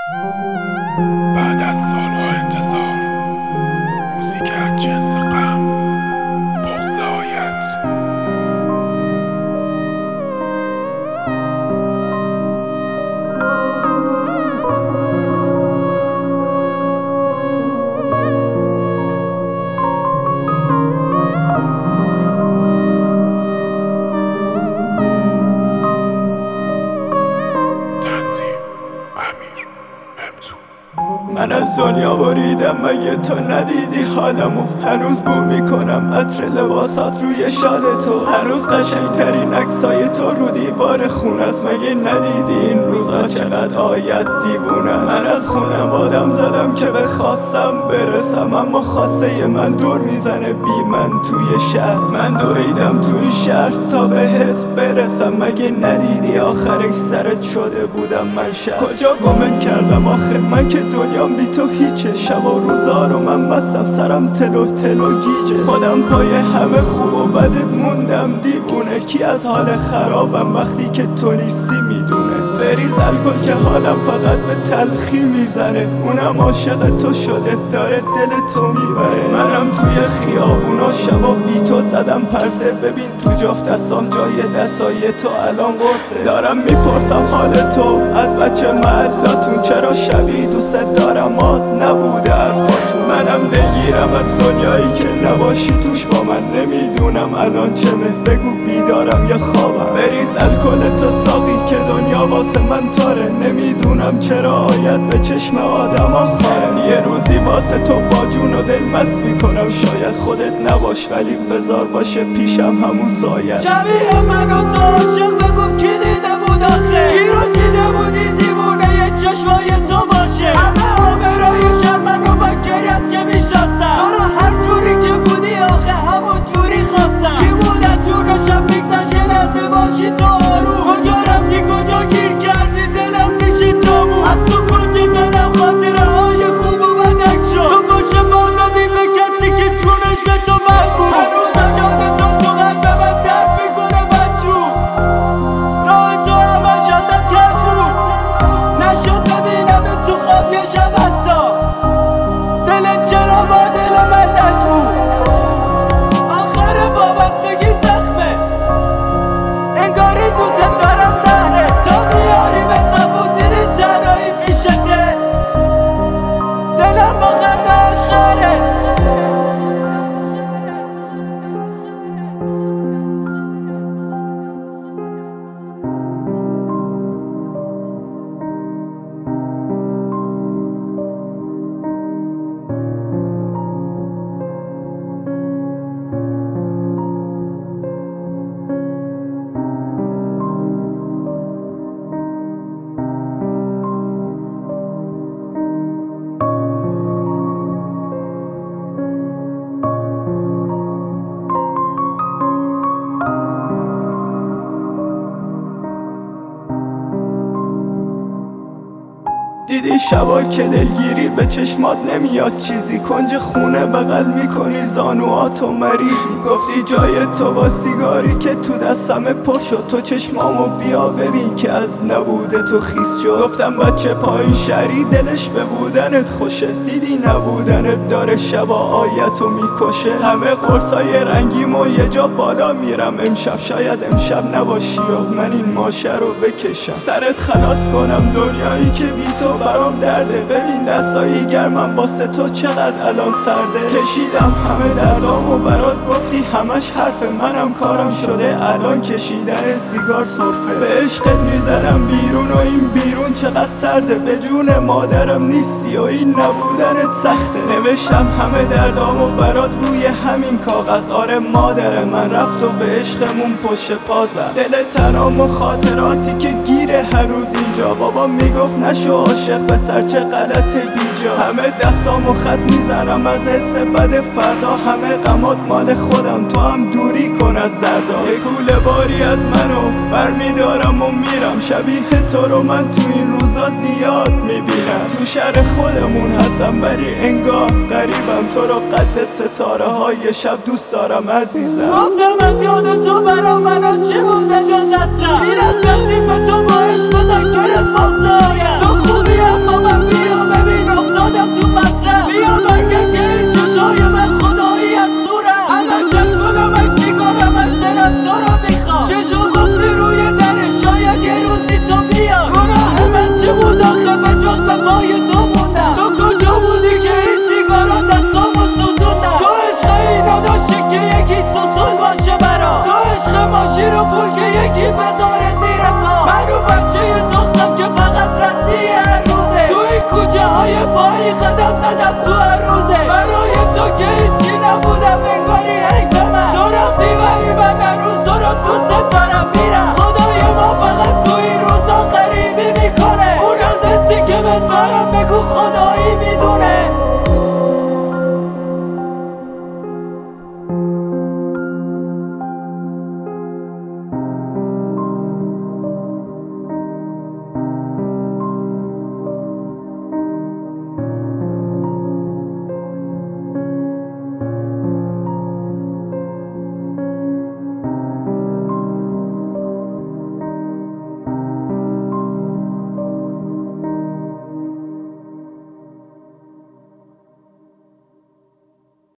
بعد از سالها انتظار، موزیک از جنس غم، بغض آیت. من از دنیا بریدم مگه تو ندیدی حالمو؟ هنوز بو میکنم عطر لباسات روی شال تو، هنوز قشنگترین عکسای تو رو دیوار خون است. مگه ندیدی این روزا چقدر آیت دیوونه؟ من از خانوادم زدم که به خواستم برسم، اما خواسته من دور میزنه بی من توی شهر. من دویدم توی شهر تا بهت برسم، مگه ندیدی آخرش سرت شده بودم من شهر. کجا گمت کردم آخه من که دنیا بی تو هیچه؟ شب و روزا رو من بستم سرم تلو گیجه، خودم پای همه خوب و بدت موندم دیوونه. کی از حال خرابم وقتی که تو نیستی میدونه؟ بریز الکل که حالم فقط به تلخی میزنه، اونم عاشق تو شده داره دل تو میبره. منم توی خیابونا شبا بی تو زدم پرسه، ببین تو جفت دستام جای دستای تو الان قرصه. دارم میپرسم حال تو از بچه محلاتون، چرا شبی دوست دارم آت نبوده حرفاتون. منم دلگیرم از دنیایی که نباشی توش با من، نمیدونم الان چمه، بگو بیدارم یا خوابم. بریز الکل تو ساقی که دنیا واسه من تاره، نمیدونم چرا آید به چشم آدم خاره. یه روزی واسه تو با جون و دل مست میکنم، شاید خودت نباش ولی بذار باشه پیشم همون سایه. شبیه من و تو عاشق بگو کی دیده بود آخه؟ کی رو دیده بودی دیوونه یه چشمای تو باشه؟ همه آبرای شهر من رو با گریت که میشناسم، تو رو هر جوری که بودی آخه همون جوری خواستم. کی بود از جون و شب میگذشت یه لحظه باشی تو آروم؟ کجا رفتی کجا گیر کردی دلم میشی تامون؟ از تو کجی زنم خاطره های خوب و بدک شد، تو باشه با دادی به کسی که جونش به تو من بود. هنوزم یاد تو قلب من درد میکنه بدجون، راه تو همش ازم کج بود. نشد ببینم تو خواب یه شب حتی، دلت چرا با دل من لج بود؟ آخر وابستگی سخمه، انگاری دوست دارم زهره، تا بیاری به زبون دیدی تنهایی پیشته، دلم با خندهاش خره. دیدی شبا که دلگیری به چشمات نمیاد چیزی، کنج خونه بغل میکنی زانواتو مریضی. گفتی جای تو با سیگاری که تو دستم پر شد، تو چشمامو بیا ببین که از نبوده تو خیس شد. گفتم بچه پایین شهری دلش به بودنت خوشه، دیدی نبودنت داره شبا آیتو میکشه. همه قرصای رنگیمو یه جا بالا میرم امشب، شاید امشب نباشی و من این ماشه رو بکشم، سرت خلاص کنم دنیایی که بی تو برام درده. ببین دستایی گرمم واسه تو چقدر الان سرده، کشیدم همه دردامو برات گفتی همش حرفه. منم کارم شده الان کشیدن سیگار سرفه، به عشقت میزنم بیرون و این بیرون چقدر سرده. به جون مادرم نیستی و این نبودنت سخته، نوشتم همه دردامو برات روی همین کاغذ. آره مادر من رفت و به عشقمون پشت پا زد، دل تنام و خاطراتی که گیره هنوز اینجا. بابا میگفت نشو عاشق پسر چه غلط بیجا، همه دستامو خط میزنم از حس بد فردا. همه غمات مال خودم، تو هم دوری کن از زردا. یه کوله باری از منو برمیدارم و میرم، شبیه تو رو من تو این روزا زیاد میبینم. تو شهر خودمون هستم ولی انگار غریبم، تو رو قد ستاره های شب دوست دارم عزیزم. گفتم از یاد تو برام منو چی بوده جز اسرم، این از وقتی به تو با عشق بذکرت بازایم. تو خوبی اما من پای تو موندم. تو کجا بودی که این سیگارا دستامو سوزوندم؟ تو عشق اینا داشتی که یکی سوسول باشه برا، تو عشق ماشین و پول که یکی بذاره زیر پا. منو بچه تخصم که فقط ردی هر روزه، تو این کوچه های پایی قدم زدم تو هر روزه. برای تو که